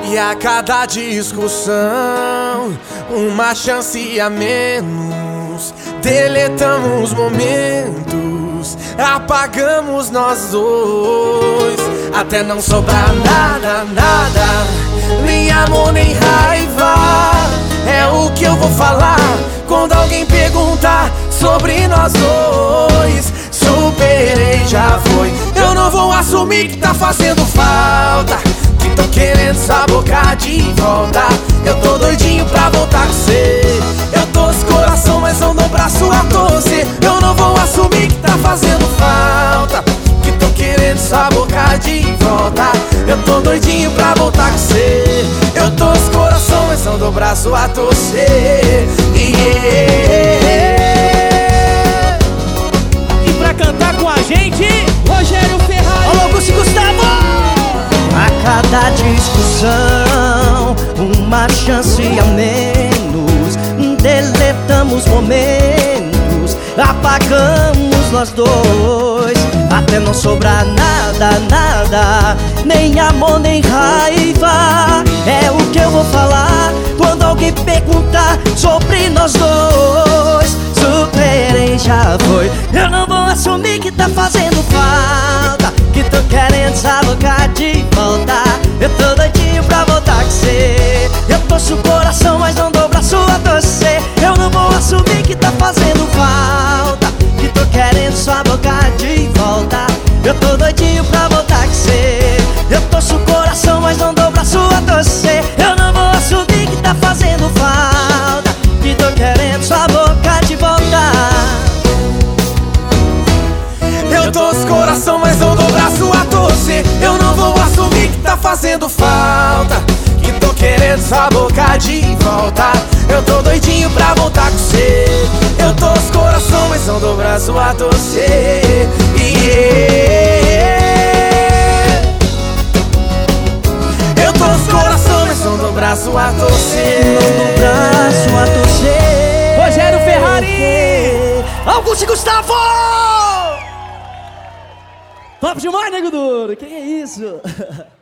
E a cada discussão, uma chance a menos. Deletamos momentos, apagamos nós dois, até não sobrar nada, nada, nem amor nem raiva. É o que eu vou falar quando alguém perguntar sobre nós dois. Superei, já foi. Eu não vou assumir que tá fazendo falta, que tô querendo sabocar de volta. Eu tô doidinho pra voltar com cê. Eu tô com coração, mas não dou braço a torcer. Eu não vou assumir que tá fazendo falta, que tô querendo sabocar de volta. Eu tô doidinho pra voltar com cê. Eu tô com coração, mas não dou braço a torcer. E pra cantar com a gente, Rogério Ferrari. Alô, Augusto e Gustavo! A cada discussão, uma chance a menos. Deletamos momentos, apagamos nós dois, até não sobrar nada, nada, nem amor nem raiva. É o que eu vou falar quando alguém perguntar sobre nós dois. Superei, já foi. Eu não vou assumir que tá fazendo falta, que tô querendo sabocar de volta. Eu tô doidinho pra voltar com cê. Eu torço o coração, mas não dou braço a torcer. Eu não vou assumir que tá fazendo falta, que tô querendo sabocar de volta. Eu tô doidinho pra voltar com cê. Eu torço o coração, mas não dou braço a torcer. Eu não vou assumir que tá fazendo falta, que tô querendo sabocar de volta. Eu tô com coração, mas não dou braço a torcer. Eu não vou assumir que tá fazendo falta, que tô querendo sabocar de volta. Eu tô doidinho pra voltar com cê. Eu tô com coração, mas não dou braço a torcer. Eu tô com coração, mas não dou braço a torcer. Não dou braço a torcer. Rogério Ferrari. Augusto e Gustavo! Top demais, Nego Duro. Que é isso?